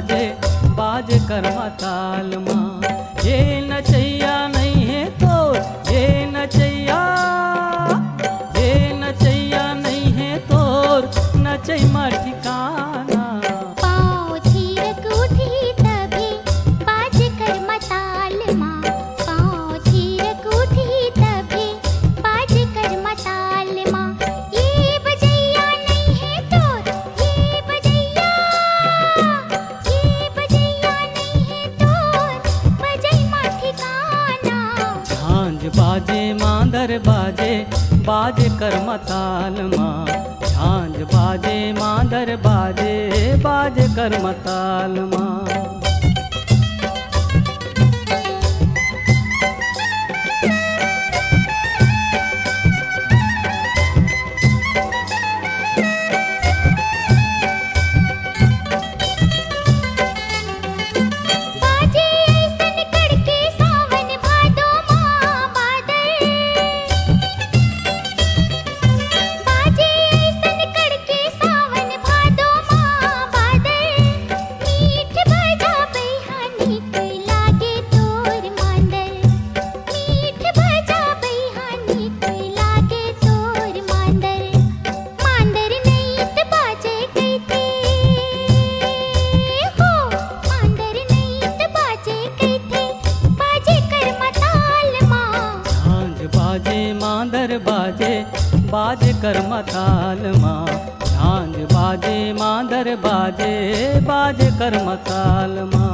बाजे बाजे कर्मा ताल माँ। ये नचैया नहीं है तो ये नचैया नहीं है तो नचै मा ठिकाना। पाँव थिरक उठी तभी बाजे कर्मा ताल माँ। पाँव थिरक उठी तभी बाजे कर्मा ताल माँ। ये बजैया नहीं है तो ये बजैया नहीं है तो बजै मा ठिकाना। झांझ बाजे मांदर बाजे बाजे कर्मा ताल माँ। झांझ बाजे मांदर बाजे बाजे कर्मा ताल माँ। बाजे ऐसन कड़के सावन भादो माँ बादल। बाजे ऐसन कड़के सावन भादो माँ बादल। मीठ बजा बैहानी कोई लागे तोर मांदल। मीठ बजा बैहानी कोई लागे तोर मांदल। मांदर नैत बाजे कैथे हो। मांदर नैत बाजे कैथे बाजे कर्मा ताल माँ। झांझ बाजे मांदर बाजे बाजे कर्मा ताल माँ। झांझ बाजे मांदर बाजे बाजे कर्मा ताल माँ।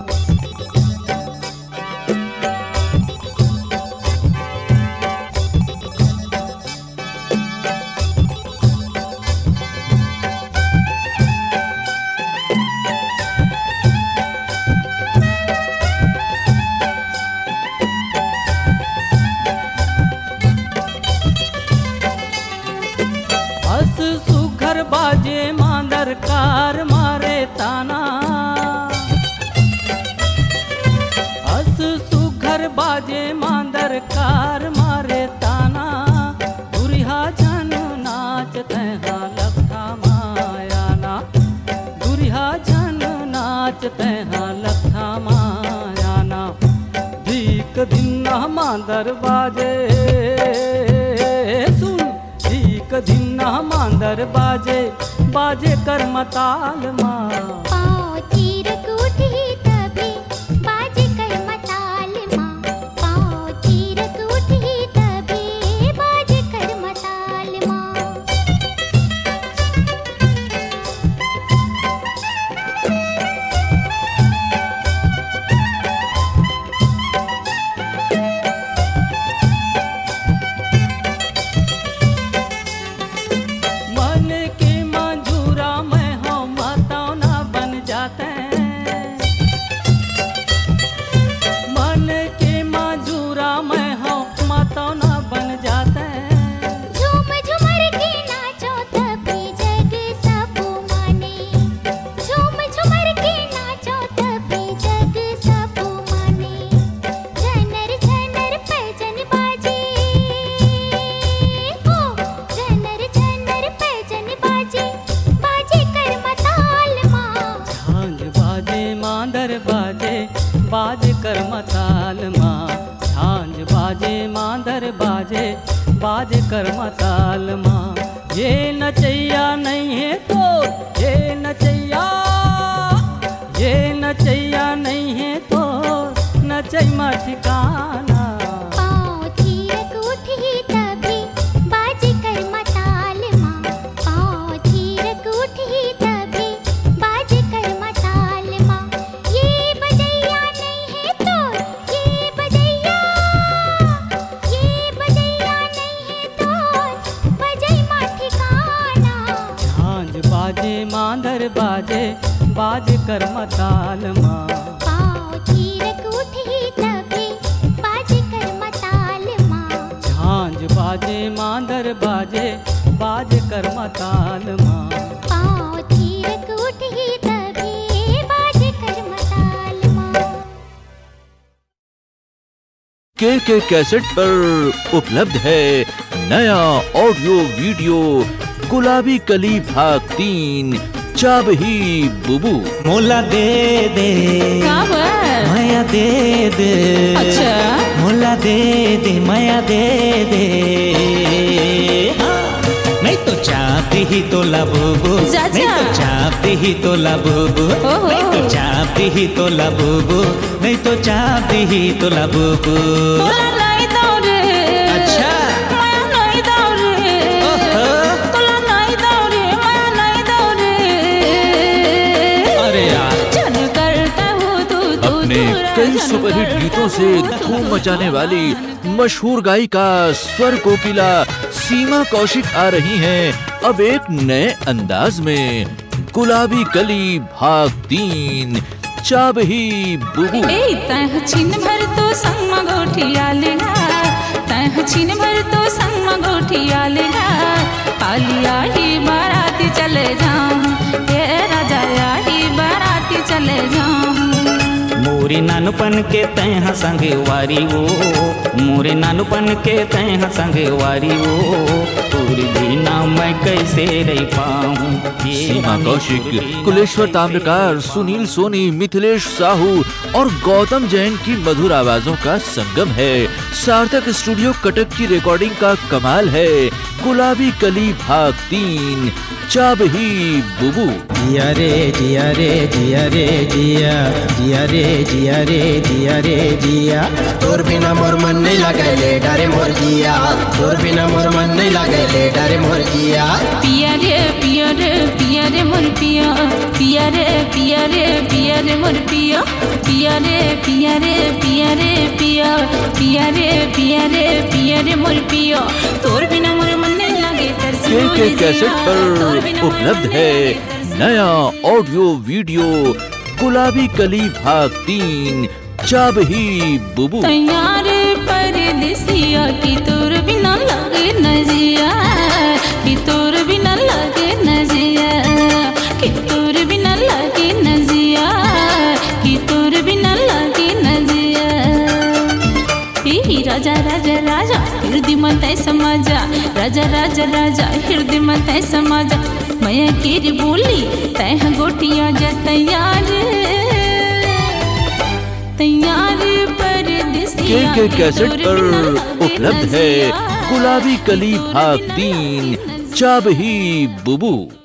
हस सुघर बाजे मांदर कार मारे ताना। हस सुघर बाजे मांदर कार मारे ताना। दुरिहा जन नाचते हाँ लखा मायाना। दुरिहा जन नाचते हाँ लखा मायाना। दीक धिन्ना मांदर बाजे सुन। दीक धिन्ना मांदर बाजे बाजे कर्मा ताल माँ। पाँव थिरक उठी तभी बाजे कर्मा ताल माँ। पाँव थिरक उठी तभी बाजे कर्मा ताल माँ। मन के मंजूरा में हो मतौना बन जाते। मन के मंजूरा में हो मतौना बन जाते। झूम झूमर के नाचो तभी जग सब माने। झूम झूमर के नाचो तभी जग सब माने। झनर झनर पैजन बाजे हो। झनर झनर पैजन बाजे बाजे कर्मा ताल माँ। झांझ बाजे मांदर बाजे बाजे कर्मा ताल माँ। झांझ बाजे मांदर बाजे बाजे कर्मा ताल माँ। ये नचैया नहीं है तो ये नचैया नहीं है तो नचै मा ठिकाना। पाँव थिरक उठी तभी बाजे कर्मा ताल माँ। पाँव थिरक उठी तभी बाजे कर्मा ताल माँ। ये बजैया नहीं है तो ये बजैया नहीं है तो बजै मा ठिकाना। झांझ बाजे मांदर बाजे बाजे कर्मा ताल माँ। पाँव थिरक उठी तभी बाजे कर्मा ताल माँ। झांझ बाजे मांदर बाजे बाजे कर्मा ताल माँ। पाँव थिरक उठी तभी बाजे कर्मा ताल माँ। के कैसेट पर उपलब्ध है नया ऑडियो वीडियो गुलाबी कली भाग 3 चाब ही बुबू। मोला दे दे माया दे दे, अच्छा मोला दे दे माया दे दे, नहीं तो चाहती ही तो लबूबू, नहीं तो चाहती ही तो लबूबू, नहीं तो चाहती ही तो लबूबू, नहीं तो चाहती ही तो लबूबू। अच्छा अपने कई सुपरहिट गीतों से धूम मचाने वाली मशहूर गायिका स्वर कोकिला सीमा कौशिक आ रही हैं अब एक नए अंदाज में। गुलाबी कली भाग 3 चाब ही बुबू। तह छिन भर तो संग गोठिया लेना, तह छिन भर तो संग गोठिया लेना, कालिया ही बाराती चले जाऊं, ये राजा ही बाराती चले जाऊं। मोरे नानुपन के तैहा संगे वारी वो, मोरे नानुपन के तैहा संगे वारी वो, पूरी बिना मैं कैसे रह पाऊं। सीमा कौशिक, कुलेश्वर ताम्रकार, सुनील सोनी, मिथिलेश साहू और गौतम जैन की मधुर आवाजों का संगम है। सार्थक स्टूडियो कटक की रिकॉर्डिंग का कमाल है। गुलाबी कली भाग 3 चाब ही बुबू। जिया रे जिया रे जिया रे जिया, जिया रे जिया रे जिया रे जिया, तोर बिना मोर मन नहीं लगेले डरे मोर जिया, तोर बिना मोर मन नहीं लगेले डरे मोर जिया। पिया रे पिया रे पिया रे मोर पिया, पिया रे पिया रे पिया रे मोर पिया, पिया रे पिया रे पिया रे पिया, पिया रे पिया रे पिया रे मोर पिया, तोर बिना मोर मन नहीं लगे तरस मोर के कैसेट पर उपलब्ध है नया ऑडियो वीडियो गुलाबी कली भाग 3 चाब ही बुबू। तैयार परदेसिया की तोर बिना लगे न जिया, कि तोर बिना लगे न जिया, कि तोर बिना लगे न जिया, कि तोर बिना लगे न जिया। राजा राजा राजा हृदय मत समाजा, राजा राजा राजा हृदय मत समाजा, मैं केरी बोली तह गोटिया जा तैयार, तैयार परदेसिया के कैसेट पर उपलब्ध है गुलाबी कली भाग 3 चाब ही बुबू।